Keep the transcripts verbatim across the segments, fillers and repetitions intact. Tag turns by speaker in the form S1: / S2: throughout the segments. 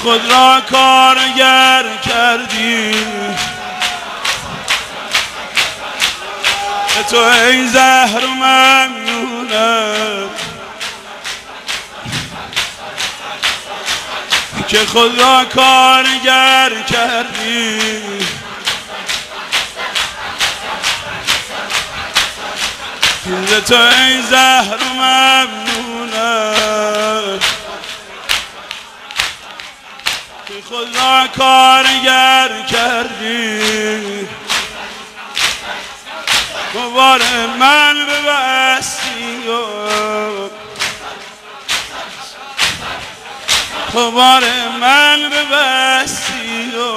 S1: خود را کارگر کردی، تو ای زهر ممنونم که خود را کارگر کردی. تو ای زهر ممنونم که خود را کارگر کردی. بار من ببستی و بار من ببستی و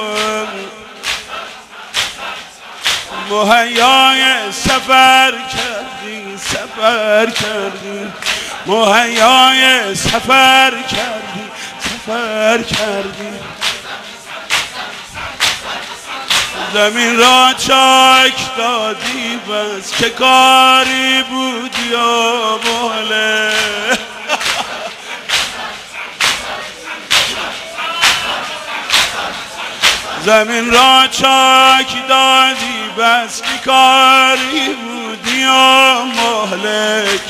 S1: مهیای سفر کردی، سفر کردی، مهیای سفر کردی، سفر کردی. زمین را چاک دادی بس که کاری بودی و بله. زمین را چاک دادی بس که کاری بودی و مهلک.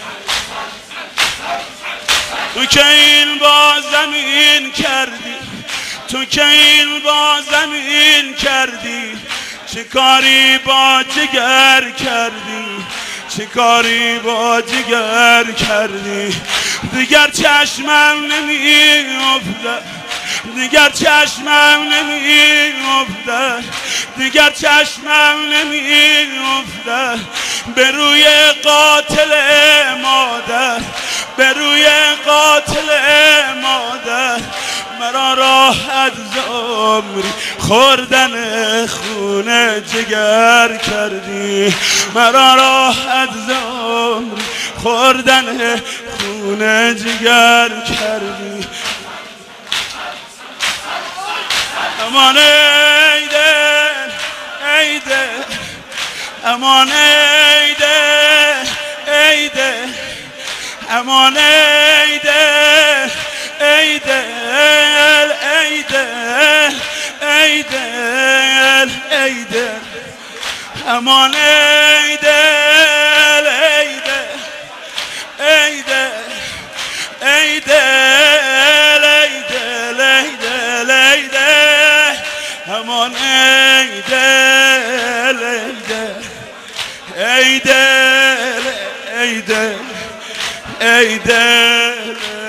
S1: تو که این با زمین کردی، تو که این با زمین کردی، چه کاری با جگر کردی، چه کاری با جگر کردی. دیگر چشمم نمی افتد، دیگر چشمم نمی افتد، دیگر چشمم نمی افتد به روی قاتل مادر، به روی قاتل مادر. مرا راحت ز عمری خوردن خون جگر کردی، مرا راحت ز عمری خوردن خون جگر کردی. امان ای دل، ای دل، امان ای دل، ای دل، امان ای دل، ای دل، ای دل، ای دل، ای دل، امان ای دل، ای دل، ای دل، ای دل، ای دل، ای دل، ای دل، امان ای دل، ای دل، ای دل، ای دل، ای دل.